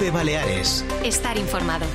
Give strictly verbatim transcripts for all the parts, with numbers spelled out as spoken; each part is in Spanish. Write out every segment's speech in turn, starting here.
Cope Baleares. Estar informado.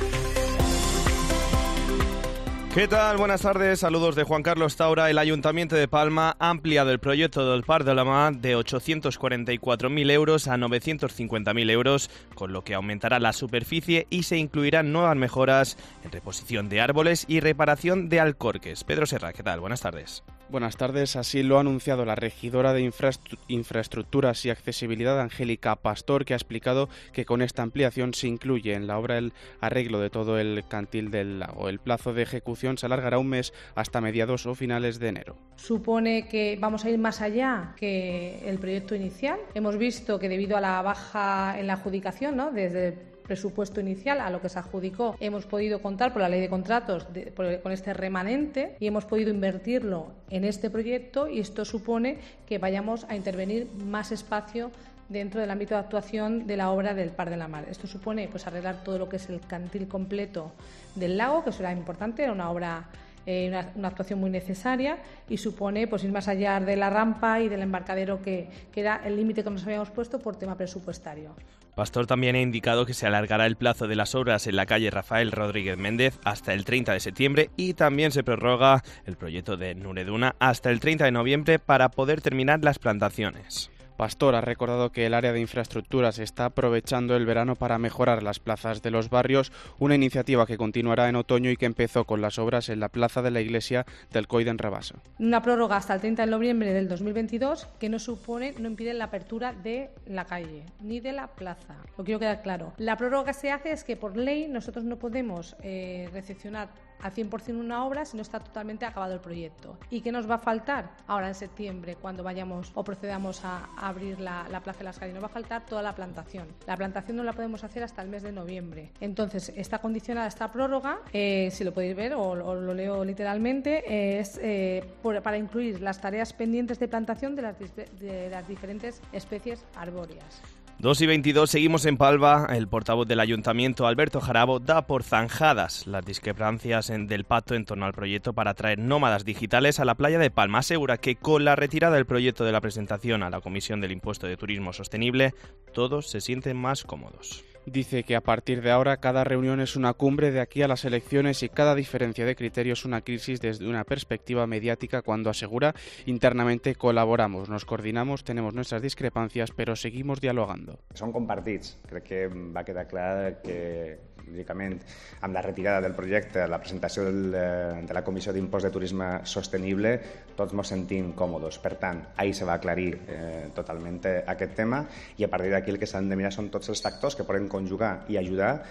¿Qué tal? Buenas tardes, saludos de Juan Carlos Taura. El Ayuntamiento de Palma ha ampliado el proyecto del Parc de la Mar de ochocientos cuarenta y cuatro mil euros a novecientos cincuenta mil euros, con lo que aumentará la superficie y se incluirán nuevas mejoras en reposición de árboles y reparación de alcorques. Pedro Serra, ¿qué tal? Buenas tardes. Buenas tardes, así lo ha anunciado la regidora de Infrastru- Infraestructuras y Accesibilidad, Angélica Pastor, que ha explicado que con esta ampliación se incluye en la obra el arreglo de todo el cantil del lago. El plazo de ejecución se alargará un mes hasta mediados o finales de enero. Supone que vamos a ir más allá que el proyecto inicial. Hemos visto que debido a la baja en la adjudicación, ¿no?, desde el presupuesto inicial a lo que se adjudicó, hemos podido contar por la ley de contratos de, por, con este remanente y hemos podido invertirlo en este proyecto, y esto supone que vayamos a intervenir más espacio dentro del ámbito de actuación de la obra del Parc de la Mar. Esto supone pues arreglar todo lo que es el cantil completo del lago, que será importante, era una obra eh, una, una actuación muy necesaria, y supone pues ir más allá de la rampa y del embarcadero, que, que era el límite que nos habíamos puesto por tema presupuestario. Pastor también ha indicado que se alargará el plazo de las obras en la calle Rafael Rodríguez Méndez hasta el treinta de septiembre y también se prorroga el proyecto de Nureduna hasta el treinta de noviembre para poder terminar las plantaciones. Pastor ha recordado que el área de infraestructuras está aprovechando el verano para mejorar las plazas de los barrios, una iniciativa que continuará en otoño y que empezó con las obras en la plaza de la iglesia del Coll d'en Rabassa. Una prórroga hasta el treinta de noviembre del dos mil veintidós que no supone, no impide la apertura de la calle ni de la plaza. Lo quiero quedar claro. La prórroga que se hace es que por ley nosotros no podemos eh, recepcionar al cien por ciento una obra si no está totalmente acabado el proyecto. ¿Y qué nos va a faltar ahora en septiembre, cuando vayamos o procedamos a, a abrir la, la Plaza de las Calles? Nos va a faltar toda la plantación. La plantación no la podemos hacer hasta el mes de noviembre. Entonces, está condicionada esta prórroga, eh, si lo podéis ver o, o lo leo literalmente, eh, es eh, por, para incluir las tareas pendientes de plantación de las, de las diferentes especies arbóreas. dos y veintidós, seguimos en Palma. El portavoz del Ayuntamiento, Alberto Jarabo, da por zanjadas las discrepancias en, del pacto en torno al proyecto para traer nómadas digitales a la playa de Palma. Asegura que con la retirada del proyecto de la presentación a la Comisión del Impuesto de Turismo Sostenible, todos se sienten más cómodos. Dice que a partir de ahora cada reunión es una cumbre de aquí a las elecciones y cada diferencia de criterios una crisis desde una perspectiva mediática, cuando asegura internamente col·laboramos, nos coordinamos, tenemos nuestras discrepancias, però seguimos dialogando. Són compartits. Crec que va quedar clar que, lògicament, amb la retirada del projecte, la presentació del, de la Comissió d'Impost de Turisme Sostenible, tots ens sentim còmodes. Per tant, ahir se va aclarir eh, totalment aquest tema, i a partir d'aquí el que s'han de mirar són tots els factors que poden conjugar i ajudar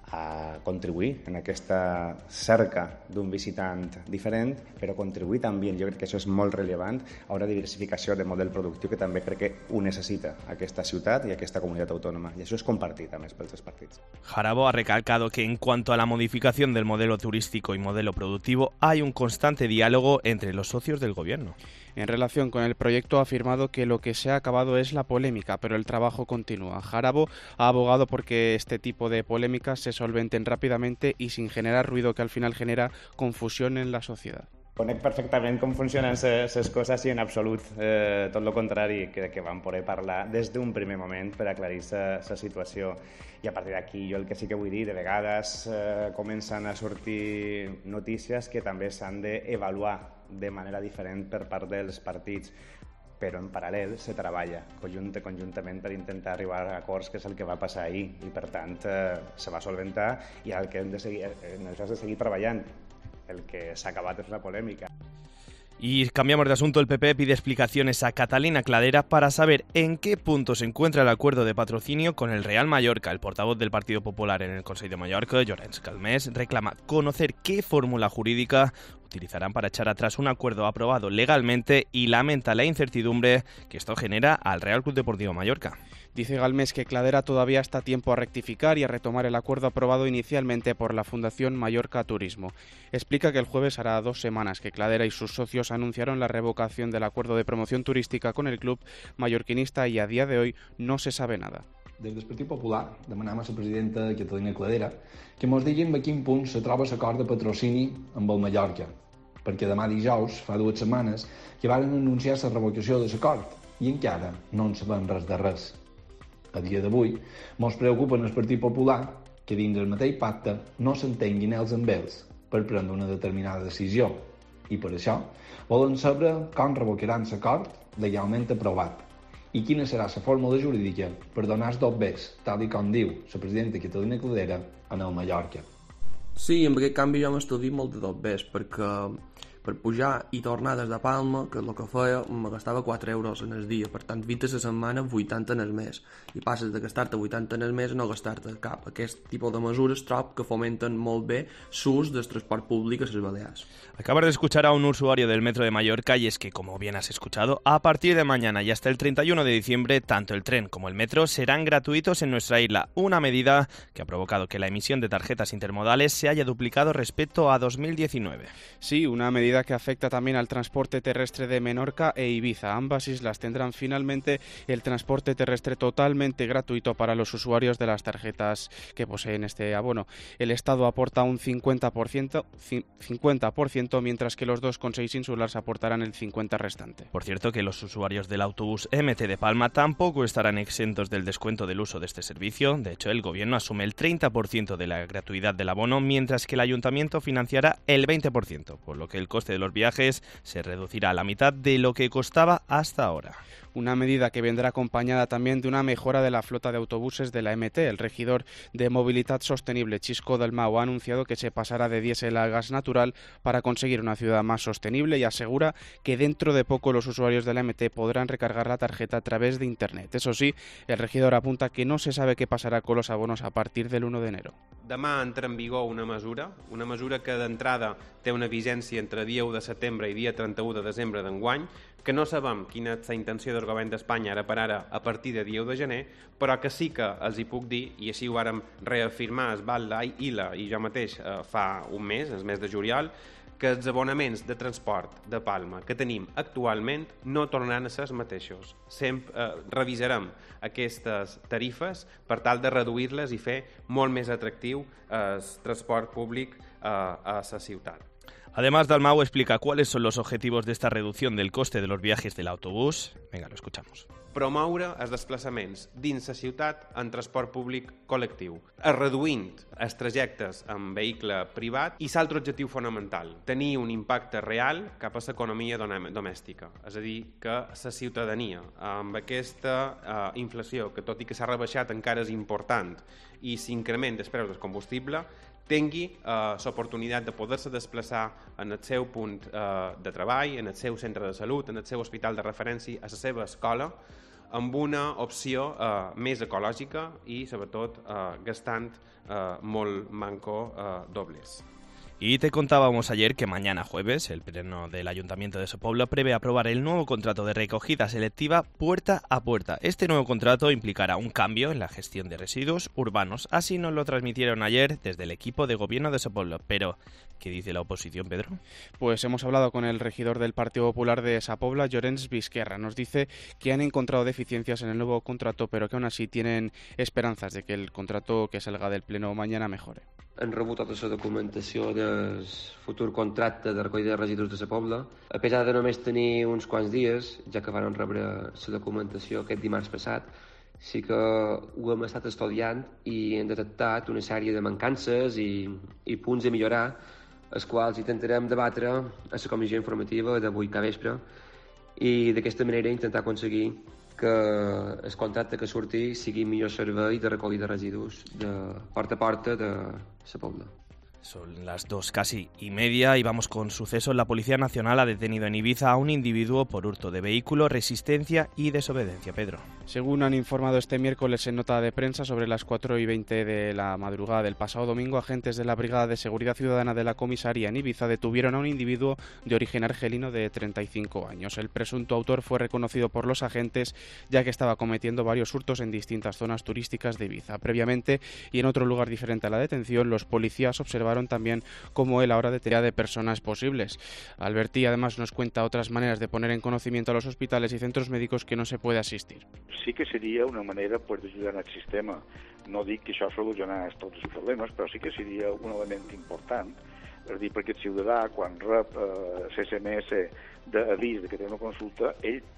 a contribuir en aquesta cerca d'un visitant diferent, però contribuir també, jo crec que això és molt rellevant, a una diversificació de model productiu que també crec que ho necessita aquesta ciutat i aquesta comunitat autònoma, i això és compartit a més pels tres partits. Jarabo ha recalcado que en cuanto a la modificación del modelo turístico y modelo productivo hay un constante diálogo entre los socios del gobierno. En relación con el proyecto ha afirmado que lo que se ha acabado es la polémica, pero el trabajo continúa. Jarabo ha abogado porque este tipo de polémicas se solventen rápidamente y sin generar ruido que al final genera confusión en la sociedad. Conec perfectament com funcionen les coses i en absolut eh, tot el contrari, crec que vam poder parlar des d'un primer moment per aclarir la situació, i a partir d'aquí jo el que sí que vull dir, de vegades eh, comencen a sortir notícies que també s'han d'avaluar de manera diferent per part dels partits, però en paral·lel se treballa conjunt, conjuntament per intentar arribar a acords, que és el que va passar ahir, i per tant eh, se va solventar, i el que hem de seguir, en això has de seguir treballant. El que s'ha acabat és la polèmica. Y cambiamos de asunto. El P P pide explicaciones a Catalina Cladera para saber en qué punto se encuentra el acuerdo de patrocinio con el Real Mallorca. El portavoz del Partido Popular en el Consell de Mallorca, Llorenç Calmés, reclama conocer qué fórmula jurídica utilizarán para echar atrás un acuerdo aprobado legalmente y lamenta la incertidumbre que esto genera al Real Club Deportivo Mallorca. Dice Galmés que Cladera todavía está a tiempo a rectificar y a retomar el acuerdo aprobado inicialmente por la Fundación Mallorca Turismo. Explica que el jueves hará dos semanas que Cladera y sus socios anunciaron la revocación del acuerdo de promoción turística con el club mallorquinista y a día de hoy no se sabe nada. Des del Partit Popular demanam a la presidenta Catalina Cladera que ens diguin a quin punt se troba l'acord de patrocini amb el Mallorca, perquè demà dijous, fa dues setmanes, que varen anunciar la revocació de l'acord i encara no en sabem res de res. A dia d'avui, mos preocupa en el Partit Popular que dins del mateix pacte no s'entenguin els amb ells per prendre una determinada decisió i per això volen saber com revocaran l'acord legalment aprovat i quina serà la fórmula jurídica per donar els dos bés, tal i com diu la presidenta Catalina Cladera en el Mallorca. Sí, amb aquest canvi jo m'estic dient molt de dos bés, perquè per pujar i tornar des de Palma, que el que feia me gastava quatre euros en el dia, per tant vint a la setmana vuitanta en el mes, i passes de gastar-te vuitanta en el mes a no gastar-te cap. Aquest tipus de mesures trob que fomenten molt bé l'ús del transport públic a les Balears. Acabas de escuchar a un usuario del Metro de Mallorca y es que, como bien has escuchado, a partir de mañana y hasta el treinta y uno de diciembre, tanto el tren como el metro serán gratuitos en nuestra isla, una medida que ha provocado que la emisión de tarjetas intermodales se haya duplicado respecto a dos mil diecinueve. Sí, una medida que afecta también al transporte terrestre de Menorca e Ibiza. Ambas islas tendrán finalmente el transporte terrestre totalmente gratuito para los usuarios de las tarjetas que poseen este abono. El Estado aporta un cincuenta por ciento, cincuenta por ciento, mientras que los dos consejos insulares aportarán el cincuenta por ciento restante. Por cierto, que los usuarios del autobús M T de Palma tampoco estarán exentos del descuento del uso de este servicio. De hecho, el gobierno asume el treinta por ciento de la gratuidad del abono, mientras que el ayuntamiento financiará el veinte por ciento, por lo que el coste de los viajes se reducirá a la mitad de lo que costaba hasta ahora. Una medida que vendrá acompañada también de una mejora de la flota de autobuses de la M T. El regidor de Movilidad Sostenible, Xisco Dalmau, ha anunciado que se pasará de diésel a gas natural para conseguir una ciudad más sostenible y asegura que dentro de poco los usuarios de la M T podrán recargar la tarjeta a través de Internet. Eso sí, el regidor apunta que no se sabe qué pasará con los abonos a partir del uno de enero. Demà entra en vigor una mesura, una mesura que d'entrada té una vigència entre dia u de setembre i dia trenta-u de desembre d'enguany, que no sabem quina és la intenció del govern d'Espanya ara per ara a partir de dia u de gener, però que sí que els hi puc dir, i així ho vàrem reafirmar Esbalda, Ila i jo mateix eh, fa un mes, el mes de juliol, que els abonaments de transport de Palma que tenim actualment no tornaran a ser els mateixos. Sempre eh, revisarem aquestes tarifes per tal de reduir-les i fer molt més atractiu el transport públic eh, a la ciutat. Además, Dalmau explica cuáles son los objetivos de esta reducción del coste de los viajes del autobús. Venga, lo escuchamos. Promoure els desplaçaments dins la ciutat en transport públic col·lectiu, reduint els trajectes en vehicle privat i l'altre objectiu fonamental, tenir un impacte real cap a l'economia domèstica. És a dir, que la ciutadania, amb aquesta eh, inflació, que tot i que s'ha rebaixat encara és important, i s'increment dels preus del combustible, tingui eh, l'oportunitat de poder-se desplaçar en el seu punt eh, de treball, en el seu centre de salut, en el seu hospital de referència, a la seva escola, amb una opció eh, més ecològica i, sobretot, eh, gastant eh, molt manco eh, dobles. Y te contábamos ayer que mañana jueves el pleno del Ayuntamiento de Sopobla prevé aprobar el nuevo contrato de recogida selectiva puerta a puerta. Este nuevo contrato implicará un cambio en la gestión de residuos urbanos. Así nos lo transmitieron ayer desde el equipo de gobierno de Sopobla. Pero, ¿qué dice la oposición, Pedro? Pues hemos hablado con el regidor del Partido Popular de Sopobla, Llorenç Vizquerra. Nos dice que han encontrado deficiencias en el nuevo contrato, pero que aún así tienen esperanzas de que el contrato que salga del pleno mañana mejore. Han rebut tota la documentació del futur contracte de recollida de residus de la Pobla. A pesar de només tenir uns quants dies, ja que van rebre la documentació aquest dimarts passat, sí que ho hem estat estudiant i hem detectat una sèrie de mancances i, i punts a millorar, els quals intentarem debatre a la comissió informativa d'avui que vespre i d'aquesta manera intentar aconseguir que el contracte que surti sigui millor servei de recollida de residus de porta a porta de la Pobla. Son las dos casi y media y vamos con sucesos. La Policía Nacional ha detenido en Ibiza a un individuo por hurto de vehículo, resistencia y desobediencia. Pedro. Según han informado este miércoles en nota de prensa, sobre las cuatro y veinte de la madrugada del pasado domingo, agentes de la Brigada de Seguridad Ciudadana de la Comisaría en Ibiza detuvieron a un individuo de origen argelino de treinta y cinco años. El presunto autor fue reconocido por los agentes ya que estaba cometiendo varios hurtos en distintas zonas turísticas de Ibiza. Previamente, y en otro lugar diferente a la detención, los policías observaron también cómo él ahora detenía de personas posibles. Albertí además nos cuenta otras maneras de poner en conocimiento a los hospitales y centros médicos que no se puede asistir. Sí que seria una manera pues, d'ajudar en el sistema. No dic que això solucionarà tots els problemes, però sí que seria un element important. És dir, perquè el ciutadà, quan rep eh, S M S d'avís que té una consulta, ell pot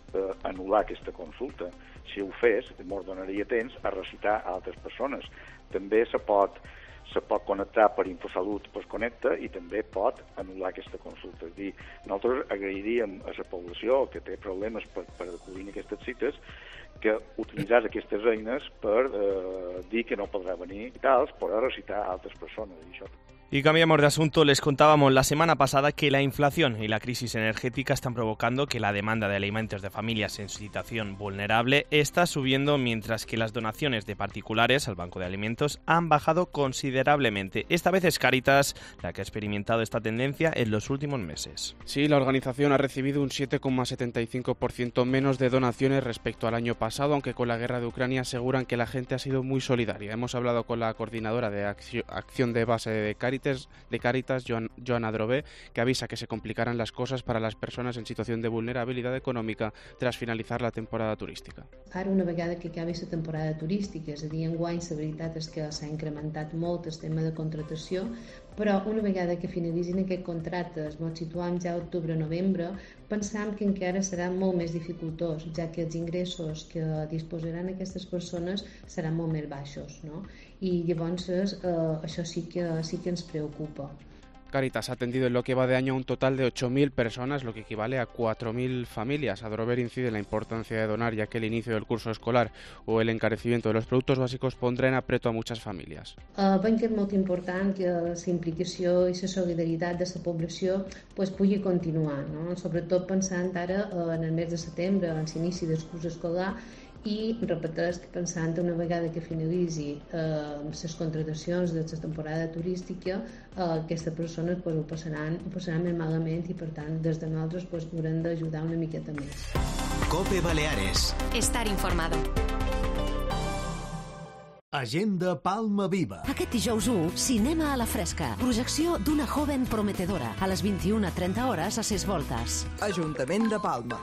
eh, anul·lar aquesta consulta. Si ho fes, ens donaria temps a recitar a altres persones. També se pot, se pot connectar per InfoSalut, pues connecta, i també pot anul·lar aquesta consulta. És dir, nosaltres agrairíem a la població que té problemes per, per acudir a aquestes cites que utilitzés aquestes eines per eh, dir que no podrà venir i tals, per recitar a altres persones. I això. Y cambiamos de asunto. Les contábamos la semana pasada que la inflación y la crisis energética están provocando que la demanda de alimentos de familias en situación vulnerable está subiendo, mientras que las donaciones de particulares al Banco de Alimentos han bajado considerablemente. Esta vez es Cáritas la que ha experimentado esta tendencia en los últimos meses. Sí, la organización ha recibido un siete coma setenta y cinco por ciento menos de donaciones respecto al año pasado, aunque con la guerra de Ucrania aseguran que la gente ha sido muy solidaria. Hemos hablado con la coordinadora de acción de base de Cáritas, de Cáritas, Joana Drové, que avisa que se complicarán las cosas para las personas en situación de vulnerabilidad econòmica tras finalitzar la temporada turística. Ara, una vegada que acabi la temporada turística, és a dir, enguany la veritat és que s'ha incrementat molt el tema de contractació, però una vegada que finalitzin aquests contractes, ens situem ja a octubre-novembre, pensam que encara serà molt més dificultós, ja que els ingressos que disposaran aquestes persones seran molt més baixos, no? I llavors eh, això sí que, sí que ens preocupa. Cáritas ha atendido en lo que va de año a un total de ocho mil personas, lo que equivale a cuatro mil familias. Adrover incide en la importancia de donar, ya que el inicio del curso escolar o el encarecimiento de los productos básicos pondrá en aprieto a muchas familias. Uh, ben que és molt important que la implicació i la solidaritat de la població pues, pugui continuar, no? Sobretot pensant ara uh, en el mes de setembre, en l'inici del curs escolar, i repeteix que pensant una vegada que finalitzi eh, les contratacions de la temporada turística, eh, aquestes persones pues, ho, passaran, ho passaran més malament i per tant des de nosaltres pues, haurem d'ajudar una miqueta més. COPE Baleares. Estar informado. Agenda Palma Viva. Aquest dijous u, cinema a la fresca. Projecció d'una joven prometedora. A les vint-i-una trenta hores a Ses Voltes. Ajuntament de Palma.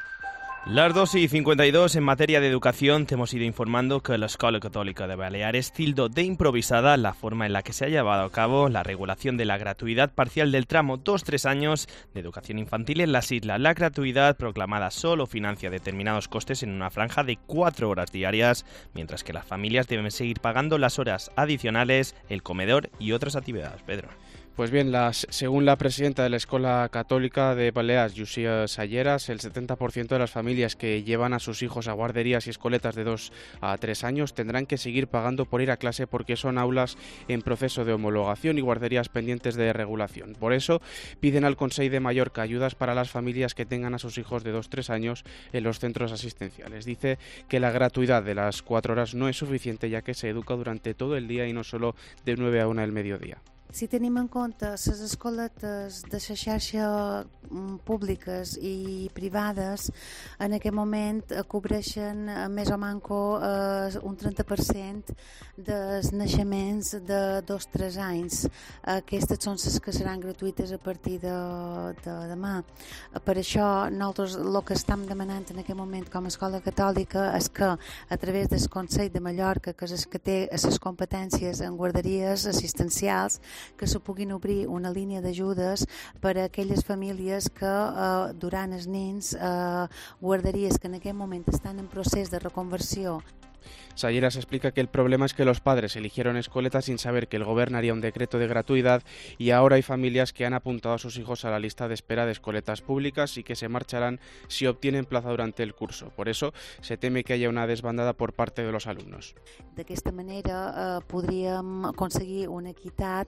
Las dos y cincuenta y dos, en materia de educación, te hemos ido informando que la Escuela Católica de Baleares tildó de improvisada la forma en la que se ha llevado a cabo la regulación de la gratuidad parcial del tramo dos tres años de educación infantil en las islas. La gratuidad proclamada solo financia determinados costes en una franja de cuatro horas diarias, mientras que las familias deben seguir pagando las horas adicionales, el comedor y otras actividades. Pedro. Pues bien, las, según la presidenta de la Escuela Católica de Baleares, Llucia Salleras, el setenta por ciento de las familias que llevan a sus hijos a guarderías y escoletas de dos a tres años tendrán que seguir pagando por ir a clase porque son aulas en proceso de homologación y guarderías pendientes de regulación. Por eso piden al Consell de Mallorca ayudas para las familias que tengan a sus hijos de dos a tres años en los centros asistenciales. Dice que la gratuidad de las cuatro horas no es suficiente, ya que se educa durante todo el día y no solo de nueve a una del mediodía. Si tenim en compte les escoletes de la xarxa públiques i privades, en aquest moment cobreixen més o manco eh, un trenta per cent dels naixements de dos a tres anys. Aquestes són les que seran gratuïtes a partir de, de demà. Per això nosaltres el que estem demanant en aquest moment com a escola catòlica és que a través del Consell de Mallorca, que és el que té les competències en guarderies assistencials, que se puguin obrir una línia d'ajudes per a aquelles famílies que eh, durant els nens eh, guarderies que en aquest moment estan en procés de reconversió. Salleras explica que el problema es que los padres eligieron escoletas sin saber que el gobierno haría un decreto de gratuidad y ahora hay familias que han apuntado a sus hijos a la lista de espera de escoletas públicas y que se marcharán si obtienen plaza durante el curso. Por eso se teme que haya una desbandada por parte de los alumnos. D'aquesta manera eh, podríem aconseguir una equitat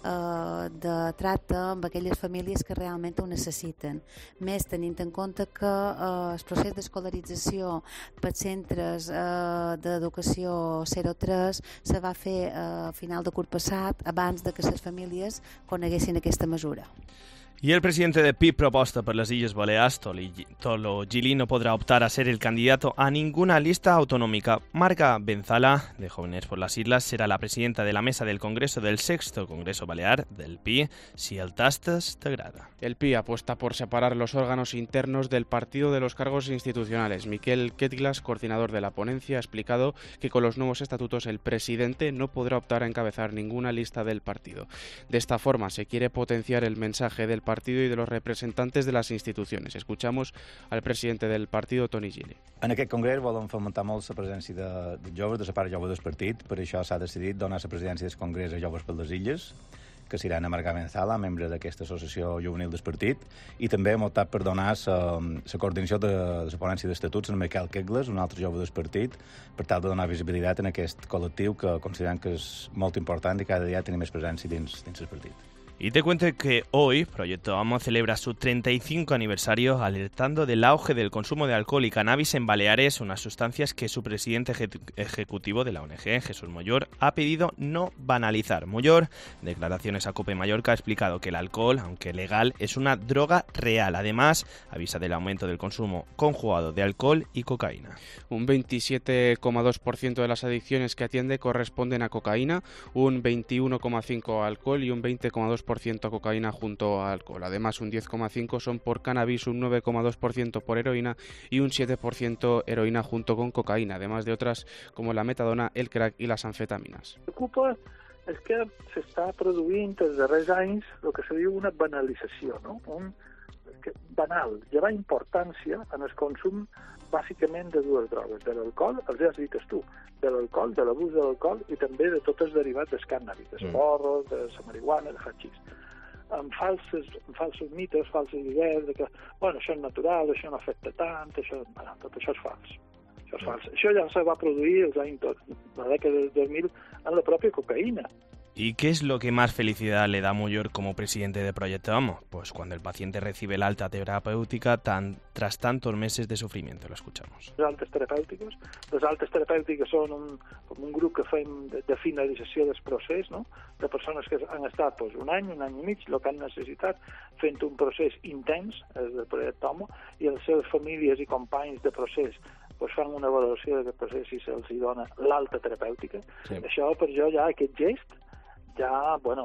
eh, de tracte amb aquelles famílies que realment ho necessiten. Més tenint en compte que eh, el procés d'escolarització per centres eh, d'educació zero tres se va fer a final de curs passat abans de que les famílies coneguessin aquesta mesura. Y el presidente de P I Propuesta por las Illes Baleares, Tolo Gili, no podrá optar a ser el candidato a ninguna lista autonómica. Marga Benzala, de Jóvenes por las Islas, será la presidenta de la mesa del Congreso del Sexto Congreso Balear del P I, si el tastes te agrada. El P I apuesta por separar los órganos internos del partido de los cargos institucionales. Miquel Ketglas, coordinador de la ponencia, ha explicado que con los nuevos estatutos el presidente no podrá optar a encabezar ninguna lista del partido. De esta forma se quiere potenciar el mensaje del partido partido y de los representantes de las instituciones. Escuchamos al presidente del partido, Toni Gili. En aquest congrés volen fomentar molt la presència de, de joves, de la part jove del partit, per això s'ha decidit donar la presidència del congrés a Joves per les Illes, que seran a Marga Benzala, membre d'aquesta associació juvenil del partit, i també hem optat per donar la coordinació de, de la ponència d'estatuts a Miquel Kegles, un altre jove del partit, per tal de donar visibilitat en aquest col·lectiu que considerem que és molt important i cada dia tenim més presència dins, dins el partit. Y te cuento que hoy Proyecto Amo celebra su treinta y cinco aniversario alertando del auge del consumo de alcohol y cannabis en Baleares, unas sustancias que su presidente eje- ejecutivo de la O N G, Jesús Mollor, ha pedido no banalizar. Mollor, en declaraciones a COPE Mallorca, ha explicado que el alcohol, aunque legal, es una droga real. Además, avisa del aumento del consumo conjugado de alcohol y cocaína. Un veintisiete coma dos por ciento de las adicciones que atiende corresponden a cocaína, un veintiuno coma cinco por ciento a alcohol y un veinte coma dos por ciento a cocaína junto a alcohol. Además, un diez coma cinco por ciento son por cannabis, un nueve coma dos por ciento por heroína y un siete por ciento heroína junto con cocaína, además de otras como la metadona, el crack y las anfetaminas. Preocupa és que s'està produint els darrers anys el que se diu una banalització, no? Un que banal, llevar importància en el consum bàsicament de dues drogues, de l'alcohol, els ja has dit tu, de l'alcohol, de l'abús de l'alcohol i també de tots els derivats del cànnabis, dels mm. porros, de la marihuana, del hachís. Amb falsos, amb falsos mites, falses idees de que, bueno, això és natural, això no afecta tant, això, bueno, tot això és fals. Això és fals. Això ja se va produir els anys, la dècada del dos mil en la pròpia cocaïna. ¿Y qué es lo que más felicidad le da a Mollor como presidente de Proyecto Amo? Pues cuando el paciente recibe la alta terapèutica tan, tras tantos meses de sufrimiento. Lo escuchamos. Les altes terapèutiques. Les altes terapèutiques són un, com un grup que fem de, de finalització del procés, no? De persones que han estat pues, un any, un any i mig, el que han necessitat, fent un procés intens, és del Projecte Amo, i les seves famílies i companys de procés pues, fan una valoració d'aquest procés i se'ls dona l'alta terapèutica. Sí. Això, per jo, ja aquest gest, ja, bueno,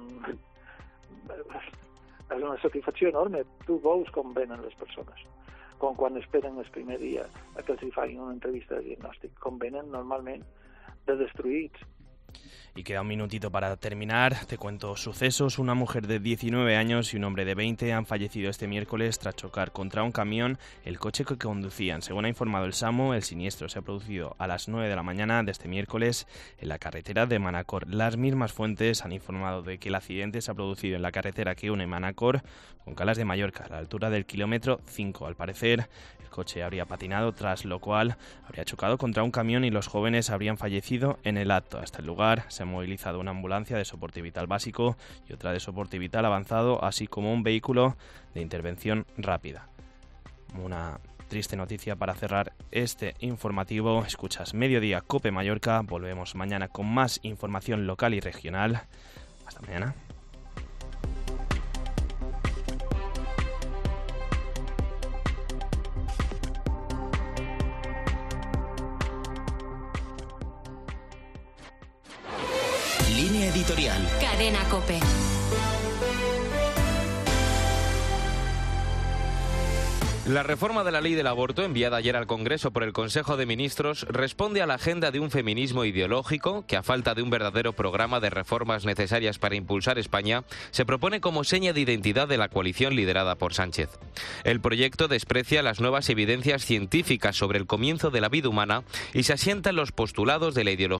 és una satisfacció enorme. Tu veus com venen les persones, com quan esperen el primer dia a que els facin una entrevista de diagnòstic, com venen normalment de destruïts. Y queda un minutito para terminar. Te cuento sucesos. Una mujer de diecinueve años y un hombre de veinte han fallecido este miércoles tras chocar contra un camión el coche que conducían. Según ha informado el SAMU, el siniestro se ha producido a las nueve de la mañana de este miércoles en la carretera de Manacor. Las mismas fuentes han informado de que el accidente se ha producido en la carretera que une Manacor con Calas de Mallorca, a la altura del kilómetro cinco. Al parecer, el coche habría patinado, tras lo cual habría chocado contra un camión y los jóvenes habrían fallecido en el acto. Hasta el lugar se ha movilizado una ambulancia de soporte vital básico y otra de soporte vital avanzado, así como un vehículo de intervención rápida. Una triste noticia para cerrar este informativo. Escuchas Mediodía COPE Mallorca. Volvemos mañana con más información local y regional. Hasta mañana. Línea editorial. Cadena COPE. La reforma de la ley del aborto, enviada ayer al Congreso por el Consejo de Ministros, responde a la agenda de un feminismo ideológico que, a falta de un verdadero programa de reformas necesarias para impulsar España, se propone como seña de identidad de la coalición liderada por Sánchez. El proyecto desprecia las nuevas evidencias científicas sobre el comienzo de la vida humana y se asienta en los postulados de la ideología